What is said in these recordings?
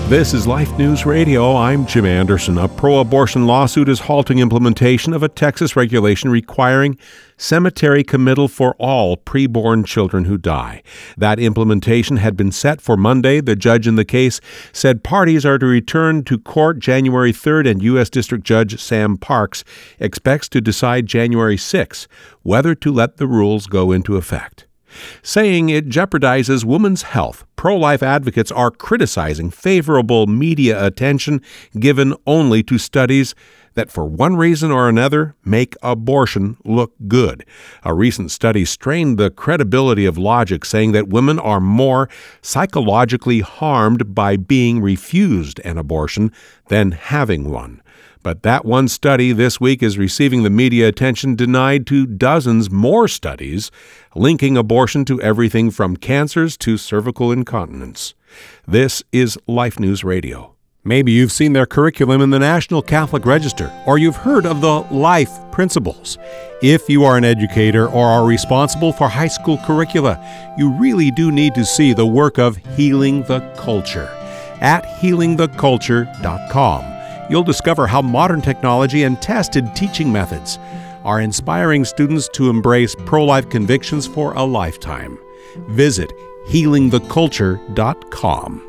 This is Life News Radio. I'm Jim Anderson. A pro-abortion lawsuit is halting implementation of a Texas regulation requiring cemetery committal for all preborn children who die. That implementation had been set for Monday. The judge in the case said parties are to return to court January 3rd, and U.S. District Judge Sam Parks expects to decide January 6th whether to let the rules go into effect. Saying it jeopardizes women's health, pro-life advocates are criticizing favorable media attention given only to studies that for one reason or another make abortion look good. A recent study strained the credibility of logic, saying that women are more psychologically harmed by being refused an abortion than having one. But that one study this week is receiving the media attention denied to dozens more studies linking abortion to everything from cancers to cervical incontinence. This is Life News Radio. Maybe you've seen their curriculum in the National Catholic Register, or you've heard of the LIFE principles. If you are an educator or are responsible for high school curricula, you really do need to see the work of Healing the Culture at healingtheculture.com. You'll discover how modern technology and tested teaching methods are inspiring students to embrace pro-life convictions for a lifetime. Visit healingtheculture.com.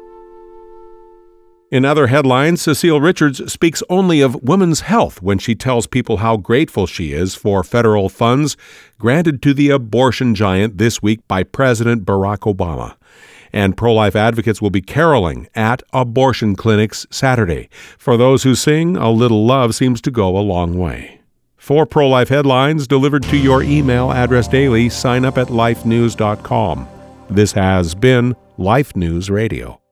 In other headlines, Cecile Richards speaks only of women's health when she tells people how grateful she is for federal funds granted to the abortion giant this week by President Barack Obama. And pro-life advocates will be caroling at abortion clinics Saturday. For those who sing, a little love seems to go a long way. For pro-life headlines delivered to your email address daily, sign up at lifenews.com. This has been Life News Radio.